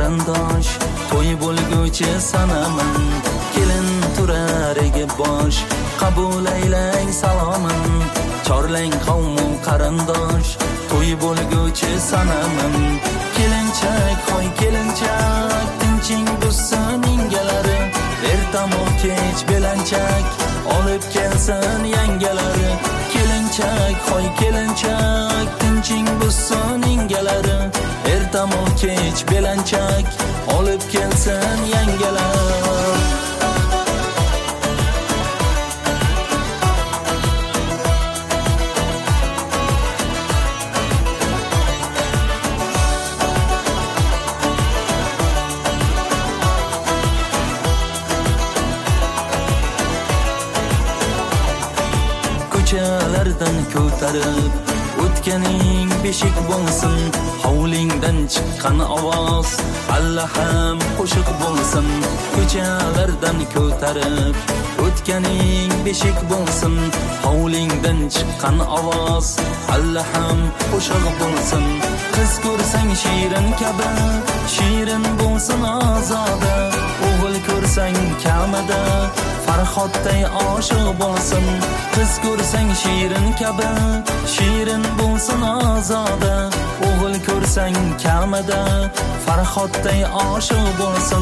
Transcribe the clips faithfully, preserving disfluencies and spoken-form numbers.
qarindosh, to'y bo'lguchi sanaman. Kelin turariga bosh, qabul aylang salomin. Chorlang qavmu qarindosh, to'y bo'lguchi sanaman. Kelinchak, hoy kelinchak, tinching bussin ingalari. Ertamu kech belanchak, olib kelsin yangalari. Kelinchak, hoy kelinchak, tinching bussin ingalari. Ertamu kech belanchak, olib kelsin yangalari. Ko'chalardan ko'tarib o'tganing beshik bo'lsin. Hovlingdan chiqqan ovoz allaham qo'shiq bo'lsin. Ko'chalardan ko'tarib o'tganing beshik bo'lsin. Hovlingdan chiqqan ovoz allaham qo'shiq bo'lsin. Qiz ko'rsang shirin kabi, shirin bo'lsin ozoda. O'g'il ko'rsang kamida, farhodday oshiq bo'lsin. Qiz ko'rsang shirin kabi, shirin bo'lsin ozoda. O'g'il ko'rsang kamida, farhodday oshiq bo'lsin.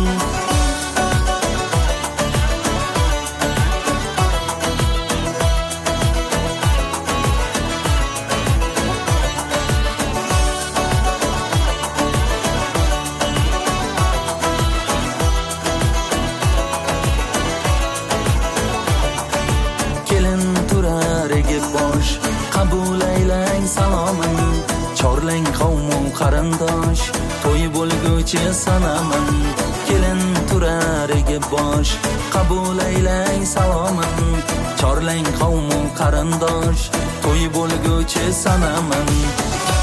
Qabul aylang salomin. Chorlang qavmu qarindosh, to'y bo'lguchi sanaman. Kelin turariga bosh, qabul aylang salomin. Chorlang qavmu qarindosh, to'y bo'lguchi sanaman.